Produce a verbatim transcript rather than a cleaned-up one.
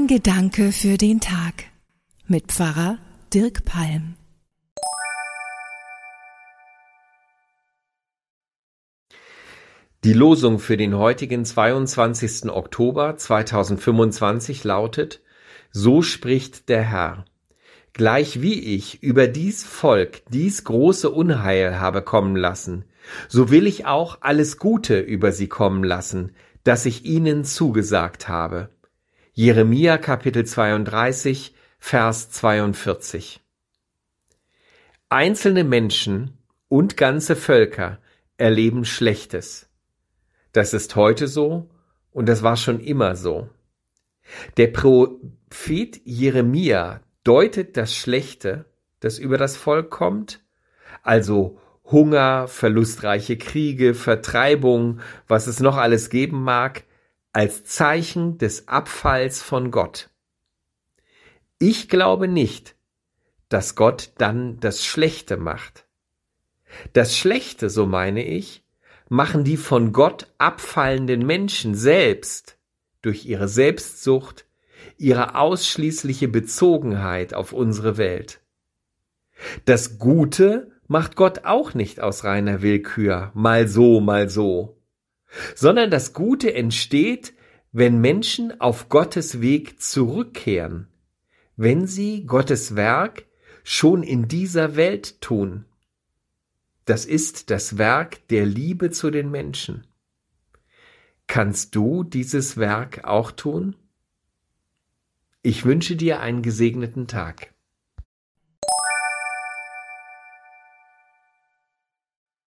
Ein Gedanke für den Tag mit Pfarrer Dirk Palm. Die Losung für den heutigen zweiundzwanzigsten Oktober zweitausendfünfundzwanzig lautet: So spricht der Herr: Gleich wie ich über dies Volk dies große Unheil habe kommen lassen, so will ich auch alles Gute über sie kommen lassen, das ich ihnen zugesagt habe. Jeremia Kapitel zweiunddreißig, Vers zweiundvierzig. Einzelne Menschen und ganze Völker erleben Schlechtes. Das ist heute so und das war schon immer so. Der Prophet Jeremia deutet das Schlechte, das über das Volk kommt, also Hunger, verlustreiche Kriege, Vertreibung, was es noch alles geben mag, als Zeichen des Abfalls von Gott. Ich glaube nicht, dass Gott dann das Schlechte macht. Das Schlechte, so meine ich, machen die von Gott abfallenden Menschen selbst durch ihre Selbstsucht, ihre ausschließliche Bezogenheit auf unsere Welt. Das Gute macht Gott auch nicht aus reiner Willkür, mal so, mal so, sondern das Gute entsteht, wenn Menschen auf Gottes Weg zurückkehren, wenn sie Gottes Werk schon in dieser Welt tun. Das ist das Werk der Liebe zu den Menschen. Kannst du dieses Werk auch tun? Ich wünsche dir einen gesegneten Tag.